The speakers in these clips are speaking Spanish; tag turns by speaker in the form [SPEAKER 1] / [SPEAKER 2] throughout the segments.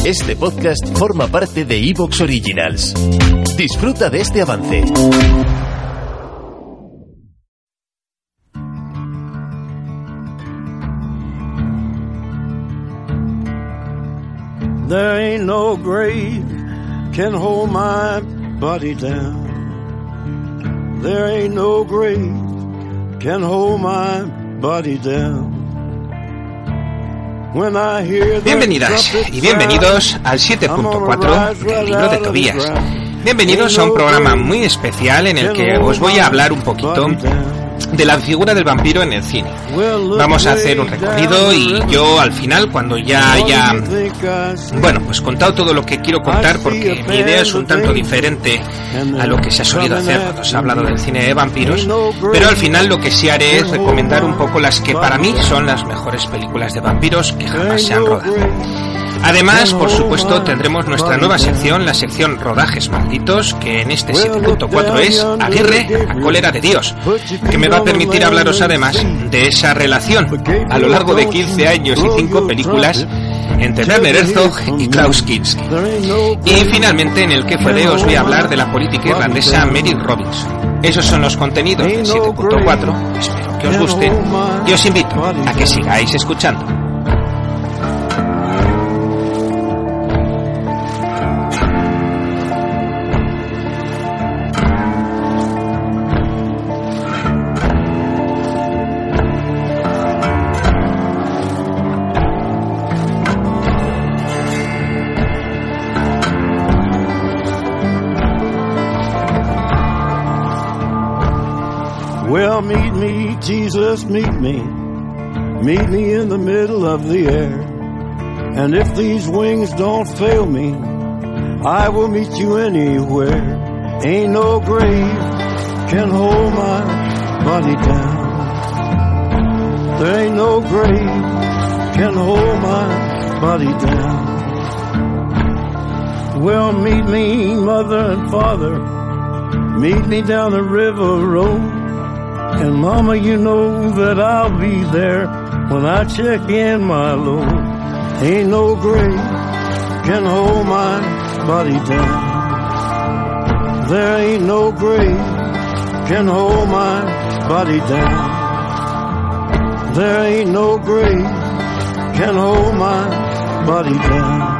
[SPEAKER 1] Este podcast forma parte de Evox Originals. Disfruta de este avance.
[SPEAKER 2] There ain't no grave can hold my body down. There ain't no grave can hold my body down.
[SPEAKER 3] Bienvenidas y bienvenidos al 7.4 del libro de Tobías. Bienvenidos a un programa muy especial en el que os voy a hablar un poquito de la figura del vampiro en el cine. Vamos a hacer un recorrido y yo al final, cuando ya haya contado todo lo que quiero contar, porque mi idea es un tanto diferente a lo que se ha solido hacer cuando se ha hablado del cine de vampiros, pero al final lo que sí haré es recomendar un poco las que para mí son las mejores películas de vampiros que jamás se han rodado. Además, por supuesto, tendremos nuestra nueva sección, la sección Rodajes Malditos, que en este 7.4 es Aguirre, la cólera de Dios, que me va a permitir hablaros además de esa relación a lo largo de 15 años y 5 películas entre Werner Herzog y Klaus Kinski. Y finalmente, en el que fuere, os voy a hablar de la política irlandesa Mary Robinson. Esos son los contenidos del 7.4, espero que os gusten y os invito a que sigáis escuchando.
[SPEAKER 2] Well, meet me, Jesus, meet me. Meet me in the middle of the air. And if these wings don't fail me, I will meet you anywhere. Ain't no grave can hold my body down. There ain't no grave can hold my body down. Well, meet me, mother and father. Meet me down the river road. And mama, you know that I'll be there when I check in my load. Ain't no grave can hold my body down. There ain't no grave can hold my body down. There ain't no grave can hold my body down.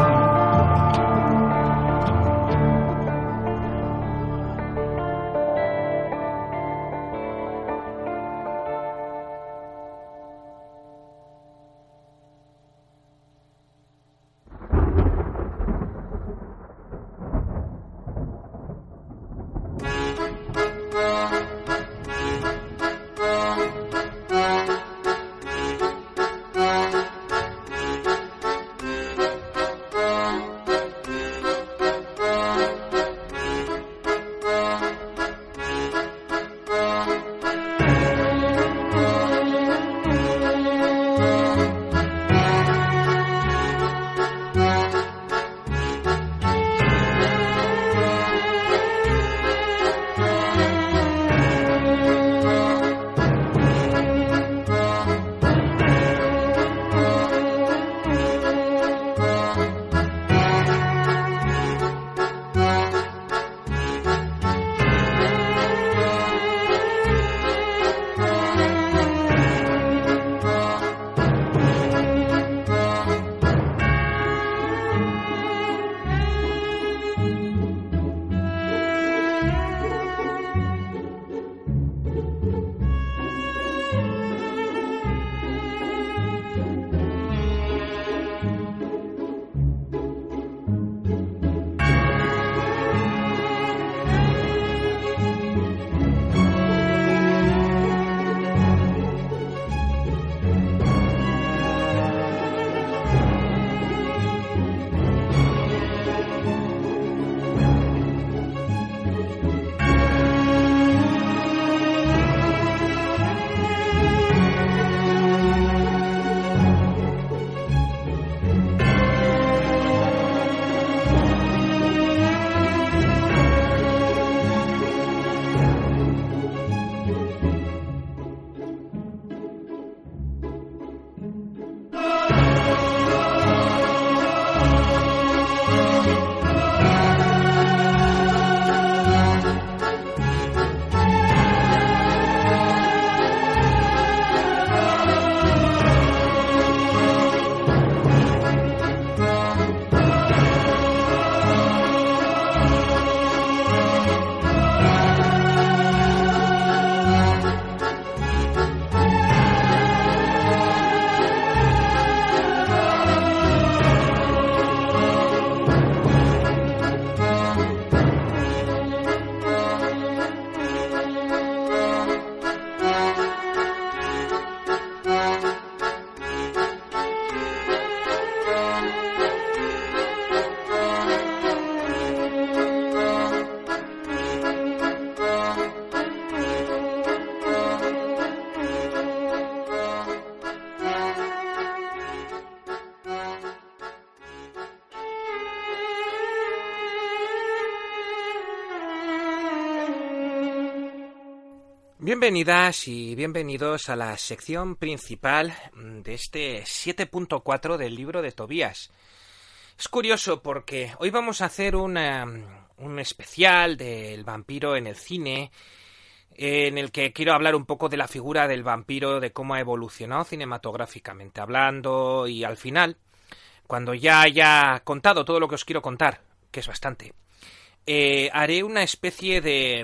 [SPEAKER 3] Bienvenidas y bienvenidos a la sección principal de este 7.4 del libro de Tobías. Es curioso porque hoy vamos a hacer un especial del vampiro en el cine, en el que quiero hablar un poco de la figura del vampiro, de cómo ha evolucionado cinematográficamente hablando, y al final, cuando ya haya contado todo lo que os quiero contar, que es bastante, haré una especie de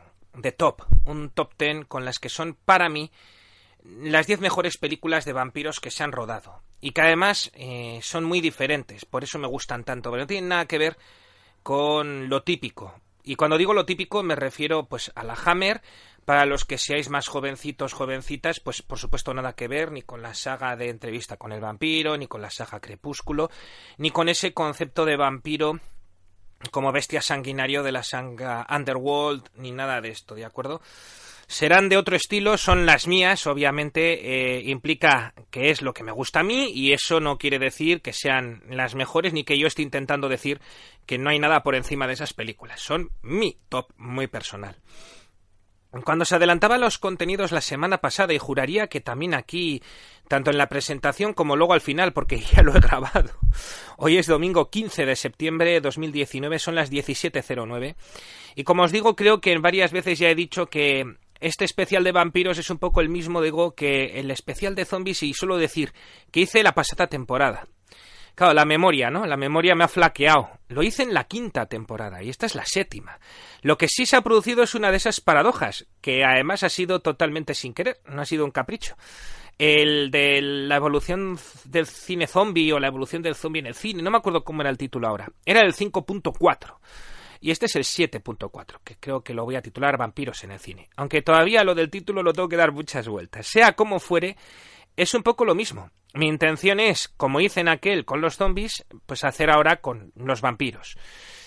[SPEAKER 3] un top 10 con las que son para mí las 10 mejores películas de vampiros que se han rodado, y que además son muy diferentes, por eso me gustan tanto, pero no tienen nada que ver con lo típico. Y cuando digo lo típico me refiero pues a la Hammer. Para los que seáis más jovencitos, jovencitas, pues por supuesto nada que ver ni con la saga de Entrevista con el vampiro, ni con la saga Crepúsculo, ni con ese concepto de vampiro como bestia sanguinario de la saga Underworld, ni nada de esto, ¿de acuerdo? Serán de otro estilo, son las mías, obviamente implica que es lo que me gusta a mí, y eso no quiere decir que sean las mejores, ni que yo esté intentando decir que no hay nada por encima de esas películas. Son mi top muy personal. Cuando se adelantaban los contenidos la semana pasada, y juraría que también aquí, tanto en la presentación como luego al final, porque ya lo he grabado, hoy es domingo 15 de septiembre de 2019, son las 17:09, y como os digo, creo que varias veces ya he dicho que este especial de vampiros es un poco el mismo, digo, que el especial de zombies, y suelo decir que hice la pasada temporada. Claro, la memoria, ¿no? La memoria me ha flaqueado. Lo hice en la 5ª temporada y esta es la 7ª. Lo que sí se ha producido es una de esas paradojas, que además ha sido totalmente sin querer, no ha sido un capricho. El de la evolución del cine zombie o la evolución del zombie en el cine, no me acuerdo cómo era el título ahora. Era el 5.4. Y este es el 7.4, que creo que lo voy a titular Vampiros en el cine. Aunque todavía lo del título lo tengo que dar muchas vueltas. Sea como fuere, es un poco lo mismo. Mi intención es, como hice en aquel con los zombies, pues hacer ahora con los vampiros.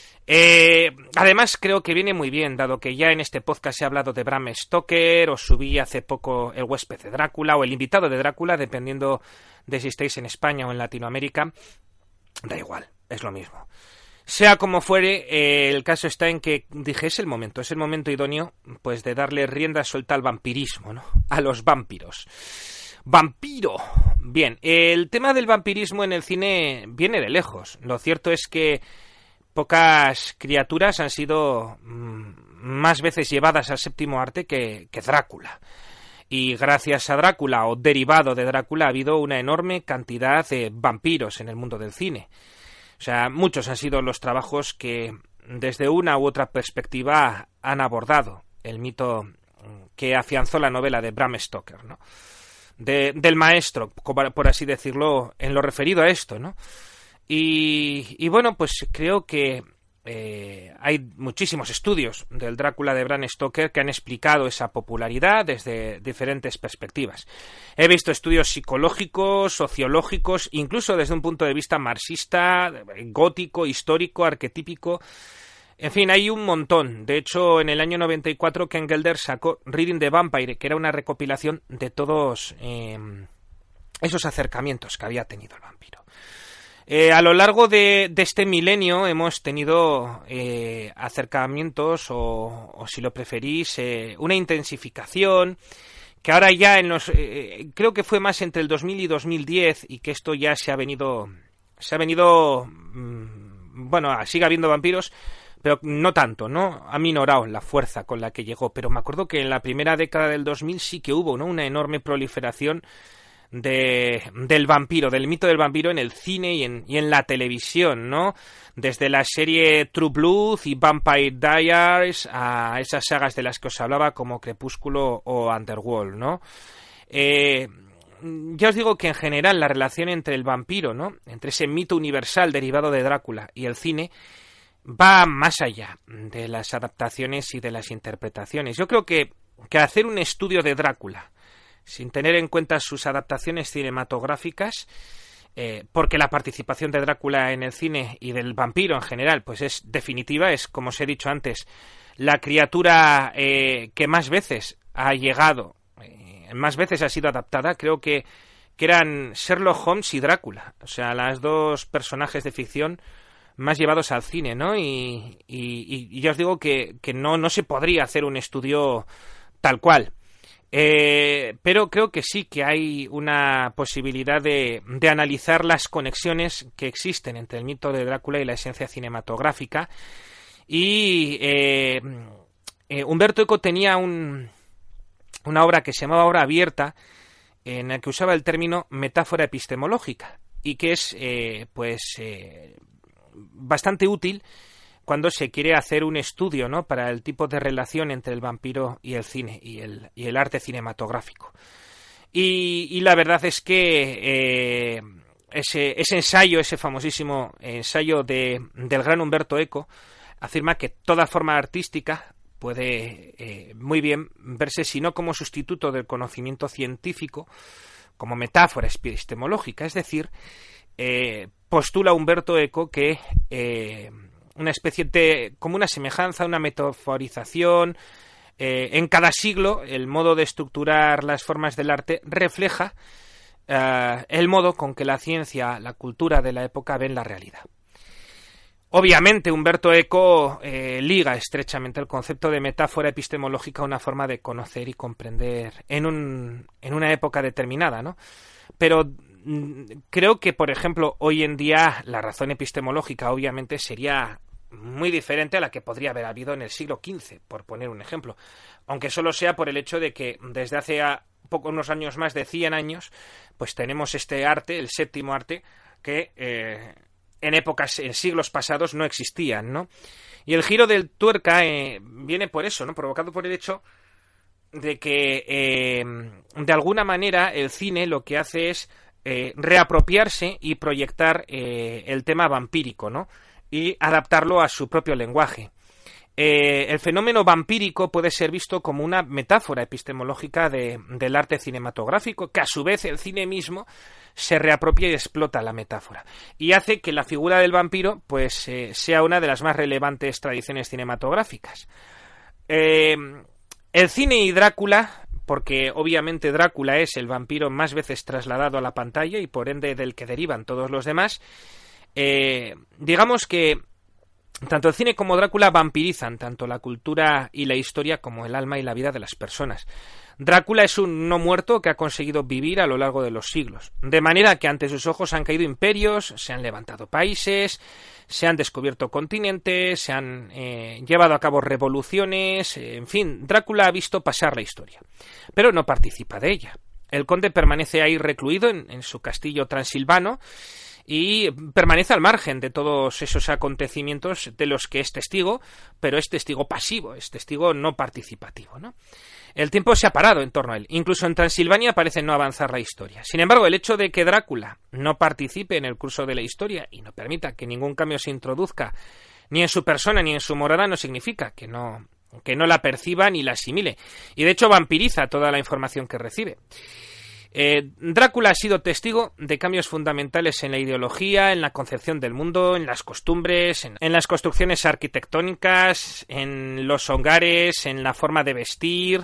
[SPEAKER 3] Además creo que viene muy bien, dado que ya en este podcast he hablado de Bram Stoker, os subí hace poco el huésped de Drácula o el invitado de Drácula, dependiendo de si estáis en España o en Latinoamérica. Da igual, es lo mismo. Sea como fuere, el caso está en que dije, es el momento idóneo pues de darle rienda suelta al vampirismo, ¿no? A los vampiros. ¡Vampiro! Bien, el tema del vampirismo en el cine viene de lejos. Lo cierto es que pocas criaturas han sido más veces llevadas al séptimo arte que Drácula. Y gracias a Drácula, o derivado de Drácula, ha habido una enorme cantidad de vampiros en el mundo del cine. O sea, muchos han sido los trabajos que desde una u otra perspectiva han abordado el mito que afianzó la novela de Bram Stoker, ¿no? Del maestro, por así decirlo, en lo referido a esto, ¿no? Y bueno, pues creo que hay muchísimos estudios del Drácula de Bram Stoker que han explicado esa popularidad desde diferentes perspectivas. He visto estudios psicológicos, sociológicos, incluso desde un punto de vista marxista, gótico, histórico, arquetípico. En fin, hay un montón. De hecho, en el año 94 Ken Gelder sacó Reading the Vampire, que era una recopilación de todos esos acercamientos que había tenido el vampiro. A lo largo de este milenio hemos tenido acercamientos o si lo preferís, una intensificación que ahora ya creo que fue más entre el 2000 y 2010, y que esto ya se ha venido bueno, sigue habiendo vampiros, pero no tanto, ¿no? Ha minorado la fuerza con la que llegó, pero me acuerdo que en la primera década del 2000 sí que hubo, ¿no?, una enorme proliferación del vampiro, del mito del vampiro en el cine y en la televisión, ¿no? Desde la serie True Blood y Vampire Diaries a esas sagas de las que os hablaba como Crepúsculo o Underworld, ¿no? Ya os digo que en general la relación entre el vampiro, ¿no?, entre ese mito universal derivado de Drácula y el cine, va más allá de las adaptaciones y de las interpretaciones. Yo creo que hacer un estudio de Drácula sin tener en cuenta sus adaptaciones cinematográficas, porque la participación de Drácula en el cine y del vampiro en general pues es definitiva, es, como os he dicho antes, la criatura que más veces ha llegado, más veces ha sido adaptada. Creo que eran Sherlock Holmes y Drácula, o sea, las dos personajes de ficción más llevados al cine, ¿no? Y ya os digo que no se podría hacer un estudio tal cual. Pero creo que sí que hay una posibilidad de analizar las conexiones que existen entre el mito de Drácula y la esencia cinematográfica. Y Umberto Eco tenía una obra que se llamaba Obra Abierta, en la que usaba el término metáfora epistemológica, y que es bastante útil cuando se quiere hacer un estudio, ¿no?, para el tipo de relación entre el vampiro y el cine y el arte cinematográfico. Y la verdad es que ese ensayo, ese famosísimo ensayo del gran Umberto Eco, afirma que toda forma artística puede muy bien verse, si no como sustituto del conocimiento científico, como metáfora epistemológica. Es decir, postula Umberto Eco que una especie de, como una semejanza, una metaforización, en cada siglo el modo de estructurar las formas del arte refleja el modo con que la ciencia, la cultura de la época ven la realidad. Obviamente Umberto Eco liga estrechamente el concepto de metáfora epistemológica a una forma de conocer y comprender en una época determinada, ¿no? Pero creo que, por ejemplo, hoy en día la razón epistemológica obviamente sería muy diferente a la que podría haber habido en el siglo XV, por poner un ejemplo, aunque solo sea por el hecho de que desde hace unos años más de 100 años, pues tenemos este arte, el séptimo arte, que en siglos pasados no existían, ¿no? Y el giro del tuerca viene por eso, ¿no?, provocado por el hecho de que de alguna manera el cine lo que hace es reapropiarse y proyectar el tema vampírico, ¿no?, y adaptarlo a su propio lenguaje. El fenómeno vampírico puede ser visto como una metáfora epistemológica del arte cinematográfico, que a su vez el cine mismo se reapropia y explota la metáfora, y hace que la figura del vampiro pues sea una de las más relevantes tradiciones cinematográficas. El cine y Drácula, porque obviamente Drácula es el vampiro más veces trasladado a la pantalla y por ende del que derivan todos los demás, digamos que tanto el cine como Drácula vampirizan tanto la cultura y la historia como el alma y la vida de las personas. Drácula es un no muerto que ha conseguido vivir a lo largo de los siglos, de manera que ante sus ojos han caído imperios, se han levantado países, se han descubierto continentes, se han llevado a cabo revoluciones, en fin, Drácula ha visto pasar la historia, pero no participa de ella. El conde permanece ahí recluido en su castillo transilvano y permanece al margen de todos esos acontecimientos de los que es testigo, pero es testigo pasivo, es testigo no participativo, ¿no? El tiempo se ha parado en torno a él. Incluso en Transilvania parece no avanzar la historia. Sin embargo, el hecho de que Drácula no participe en el curso de la historia y no permita que ningún cambio se introduzca ni en su persona ni en su morada no significa que no la perciba ni la asimile. Y de hecho vampiriza toda la información que recibe. Drácula ha sido testigo de cambios fundamentales en la ideología, en la concepción del mundo, en las costumbres, en las construcciones arquitectónicas, en los hogares, en la forma de vestir,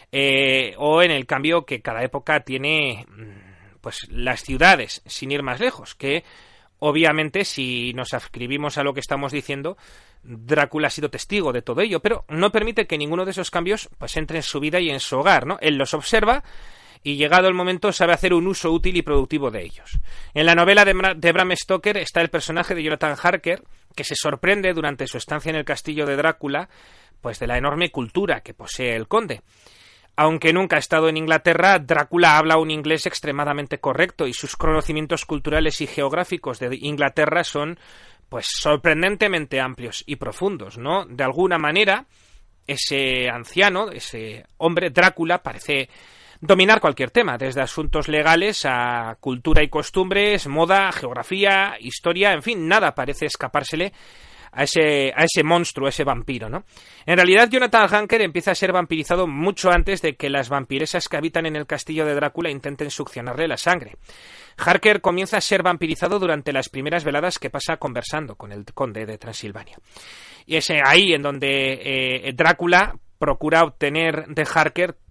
[SPEAKER 3] o en el cambio que cada época tiene pues las ciudades, sin ir más lejos, que obviamente si nos adscribimos a lo que estamos diciendo, Drácula ha sido testigo de todo ello, pero no permite que ninguno de esos cambios pues entre en su vida y en su hogar, ¿no? Él los observa y llegado el momento sabe hacer un uso útil y productivo de ellos. En la novela de Bram Stoker está el personaje de Jonathan Harker, que se sorprende durante su estancia en el castillo de Drácula, pues de la enorme cultura que posee el conde. Aunque nunca ha estado en Inglaterra, Drácula habla un inglés extremadamente correcto y sus conocimientos culturales y geográficos de Inglaterra son pues sorprendentemente amplios y profundos, ¿no? De alguna manera, ese anciano, ese hombre, Drácula, parece dominar cualquier tema, desde asuntos legales a cultura y costumbres, moda, geografía, historia, en fin, nada parece escapársele a ese monstruo, a ese vampiro, ¿no? En realidad, Jonathan Harker empieza a ser vampirizado mucho antes de que las vampiresas que habitan en el castillo de Drácula intenten succionarle la sangre. Harker comienza a ser vampirizado durante las primeras veladas que pasa conversando con el conde de Transilvania. Y es ahí en donde Drácula procura obtener de Harker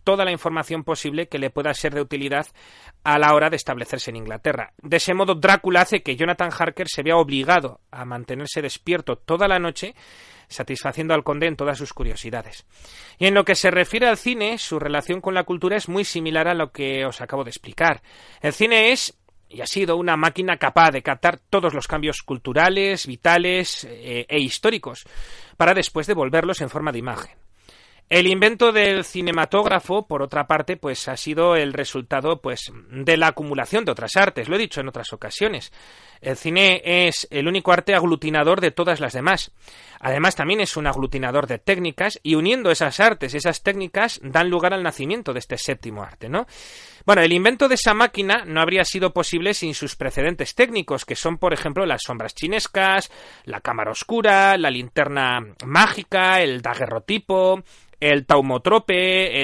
[SPEAKER 3] toda la información posible que le pueda ser de utilidad a la hora de establecerse en Inglaterra. De ese modo, Drácula hace que Jonathan Harker se vea obligado a mantenerse despierto toda la noche, satisfaciendo al conde en todas sus curiosidades. Y en lo que se refiere al cine, su relación con la cultura es muy similar a lo que os acabo de explicar. El cine es y ha sido una máquina capaz de captar todos los cambios culturales, vitales e históricos, para después devolverlos en forma de imagen. El invento del cinematógrafo, por otra parte, pues ha sido el resultado pues de la acumulación de otras artes, lo he dicho en otras ocasiones. El cine es el único arte aglutinador de todas las demás. Además, también es un aglutinador de técnicas, y uniendo esas artes, esas técnicas, dan lugar al nacimiento de este séptimo arte, ¿no? Bueno, el invento de esa máquina no habría sido posible sin sus precedentes técnicos, que son, por ejemplo, las sombras chinescas, la cámara oscura, la linterna mágica, el daguerrotipo, el taumotrope,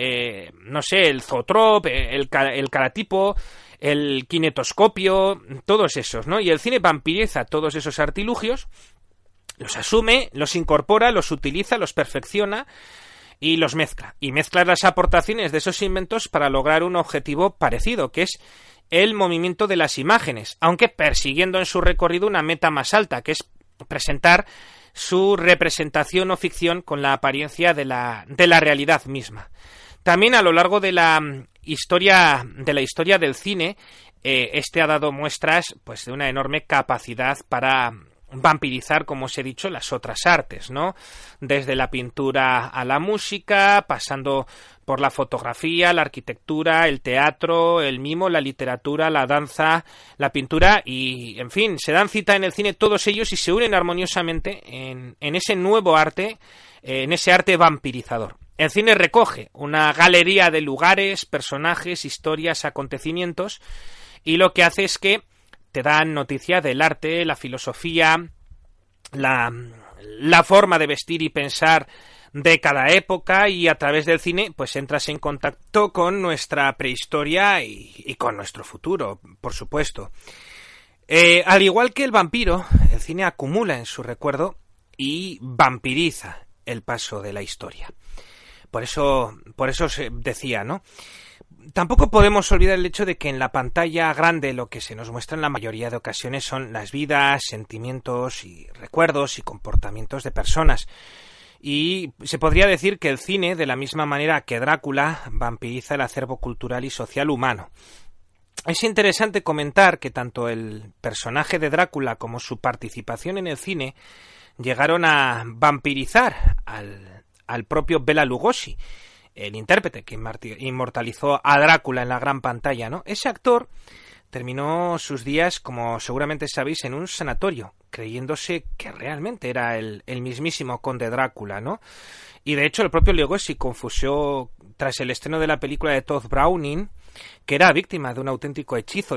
[SPEAKER 3] el zootrope, el caratipo, el kinetoscopio, todos esos, ¿no? Y el cine vampiriza todos esos artilugios, los asume, los incorpora, los utiliza, los perfecciona y los mezcla. Y mezcla las aportaciones de esos inventos para lograr un objetivo parecido, que es el movimiento de las imágenes, aunque persiguiendo en su recorrido una meta más alta, que es presentar su representación o ficción con la apariencia de la realidad misma. También a lo largo de la historia del cine, este ha dado muestras pues de una enorme capacidad para vampirizar, como os he dicho, las otras artes, ¿no? Desde la pintura a la música, pasando por la fotografía, la arquitectura, el teatro, el mimo, la literatura, la danza, la pintura y, en fin, se dan cita en el cine todos ellos y se unen armoniosamente en ese nuevo arte, en ese arte vampirizador. El cine recoge una galería de lugares, personajes, historias, acontecimientos, y lo que hace es que te dan noticia del arte, la filosofía, la forma de vestir y pensar de cada época, y a través del cine pues entras en contacto con nuestra prehistoria y con nuestro futuro, por supuesto. Al igual que el vampiro, el cine acumula en su recuerdo y vampiriza el paso de la historia. Por eso se decía, ¿no? Tampoco podemos olvidar el hecho de que en la pantalla grande lo que se nos muestra en la mayoría de ocasiones son las vidas, sentimientos y recuerdos y comportamientos de personas. Y se podría decir que el cine, de la misma manera que Drácula, vampiriza el acervo cultural y social humano. Es interesante comentar que tanto el personaje de Drácula como su participación en el cine llegaron a vampirizar al propio Bela Lugosi, el intérprete que inmortalizó a Drácula en la gran pantalla, ¿no? Ese actor terminó sus días, como seguramente sabéis, en un sanatorio, creyéndose que realmente era el mismísimo conde Drácula, ¿no? Y de hecho el propio Lugosi confesó tras el estreno de la película de Todd Browning que era víctima de un auténtico hechizo,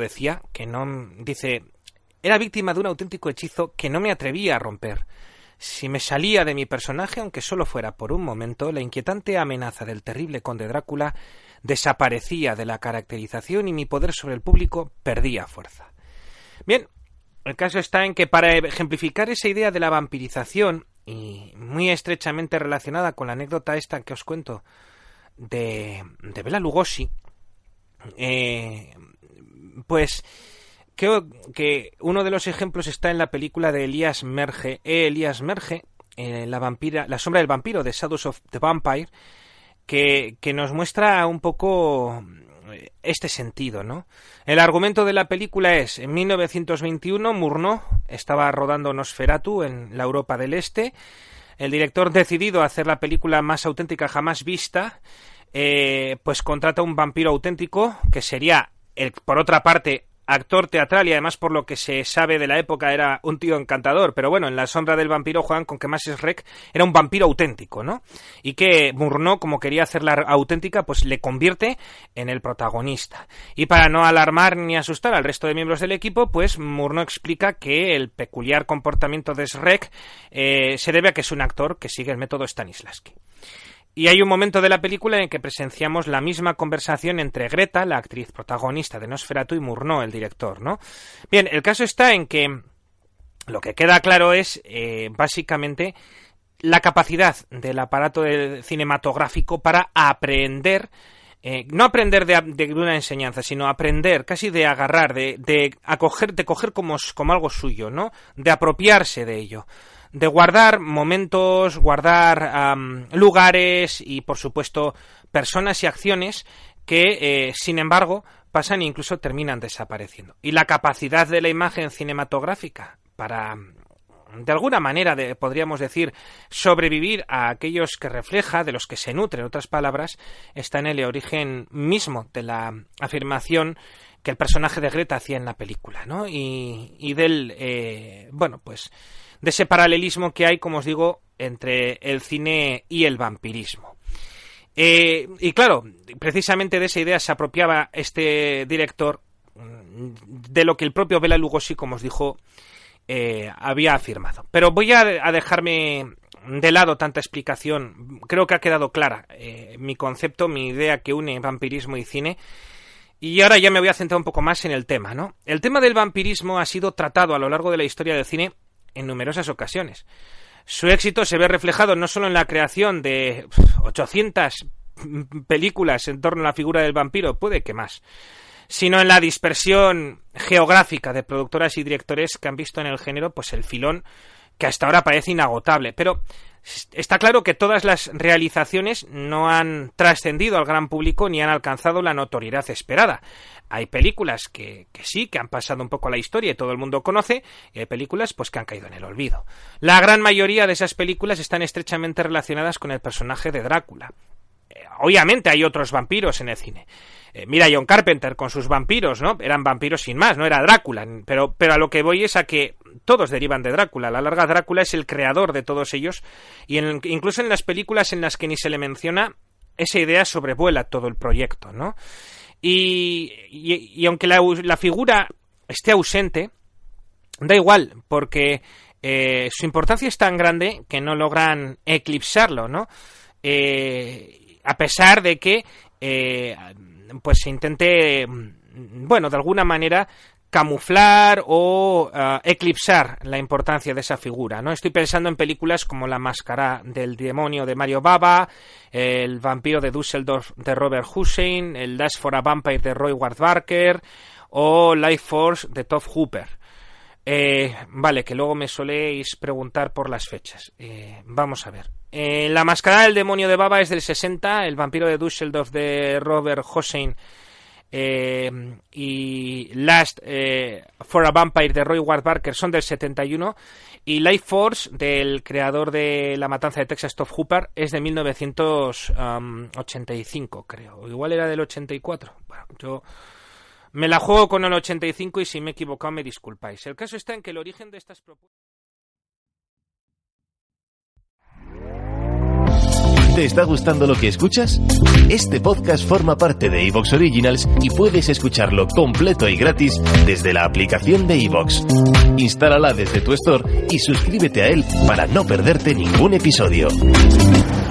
[SPEAKER 3] era víctima de un auténtico hechizo que no me atrevía a romper. Si me salía de mi personaje, aunque solo fuera por un momento, la inquietante amenaza del terrible conde Drácula desaparecía de la caracterización y mi poder sobre el público perdía fuerza. Bien, el caso está en que para ejemplificar esa idea de la vampirización, y muy estrechamente relacionada con la anécdota esta que os cuento de Bela Lugosi, pues creo que uno de los ejemplos está en la película de Elias Merge, La sombra del vampiro, de Shadows of the Vampire, que nos muestra un poco este sentido, ¿no? El argumento de la película es: en 1921 Murnau estaba rodando Nosferatu en la Europa del Este. El director, decidido a hacer la película más auténtica jamás vista, pues contrata un vampiro auténtico que sería, por otra parte, actor teatral, y además, por lo que se sabe de la época, era un tío encantador, pero bueno, en La sombra del vampiro juegan con que Max Schreck era un vampiro auténtico, ¿no? Y que Murnau, como quería hacerla auténtica, pues le convierte en el protagonista. Y para no alarmar ni asustar al resto de miembros del equipo, pues Murnau explica que el peculiar comportamiento de Schreck se debe a que es un actor que sigue el método Stanislavski. Y hay un momento de la película en que presenciamos la misma conversación entre Greta, la actriz protagonista de Nosferatu, y Murnau, el director, ¿no? Bien, el caso está en que lo que queda claro es, básicamente, la capacidad del aparato cinematográfico para aprender, no aprender de una enseñanza, sino aprender casi de agarrar, de coger como algo suyo, ¿no? De apropiarse de ello, de guardar momentos, guardar lugares y, por supuesto, personas y acciones que, sin embargo, pasan e incluso terminan desapareciendo. Y la capacidad de la imagen cinematográfica para, de alguna manera, podríamos decir, sobrevivir a aquellos que refleja, de los que se nutre, en otras palabras, está en el origen mismo de la afirmación que el personaje de Greta hacía en la película, ¿no? Y del, bueno, pues, de ese paralelismo que hay, como os digo, entre el cine y el vampirismo. Y claro, precisamente de esa idea se apropiaba este director de lo que el propio Bela Lugosi, como os dijo, había afirmado. Pero voy a dejarme de lado tanta explicación. Creo que ha quedado clara mi concepto, mi idea que une vampirismo y cine. Y ahora ya me voy a centrar un poco más en el tema, ¿no? El tema del vampirismo ha sido tratado a lo largo de la historia del cine en numerosas ocasiones. Su éxito se ve reflejado no solo en la creación de 800 películas en torno a la figura del vampiro, puede que más, sino en la dispersión geográfica de productoras y directores que han visto en el género pues el filón que hasta ahora parece inagotable. Pero está claro que todas las realizaciones no han trascendido al gran público ni han alcanzado la notoriedad esperada. Hay películas que sí, que han pasado un poco a la historia y todo el mundo conoce, y hay películas pues que han caído en el olvido. La gran mayoría de esas películas están estrechamente relacionadas con el personaje de Drácula. Obviamente hay otros vampiros en el cine. Mira John Carpenter con sus vampiros, ¿no? Eran vampiros sin más, no era Drácula. Pero a lo que voy es a que todos derivan de Drácula. A la larga, Drácula es el creador de todos ellos. Y incluso en las películas en las que ni se le menciona, esa idea sobrevuela todo el proyecto, ¿no? Y aunque la figura esté ausente, da igual, porque su importancia es tan grande que no logran eclipsarlo, ¿no? A pesar de que pues se intente, bueno, de alguna manera camuflar o eclipsar la importancia de esa figura, ¿no? Estoy pensando en películas como La máscara del demonio de Mario Bava, El vampiro de Düsseldorf de Robert Hossein, El Dash for a Vampire de Roy Ward Barker o Life Force de Tobe Hooper. Vale, que luego me soléis preguntar por las fechas. Vamos a ver. La máscara del demonio de Bava es del 60, El vampiro de Düsseldorf de Robert Hossein y Last for a Vampire de Roy Ward Barker son del 71 y Life Force del creador de La matanza de Texas, Tobe Hooper, es de 1985, creo. O igual era del 84. Bueno, yo me la juego con el 85 y si me he equivocado me disculpáis. El caso está en que el origen de estas propuestas...
[SPEAKER 1] ¿Te está gustando lo que escuchas? Este podcast forma parte de iVoox Originals y puedes escucharlo completo y gratis desde la aplicación de iVoox. Instálala desde tu store y suscríbete a él para no perderte ningún episodio.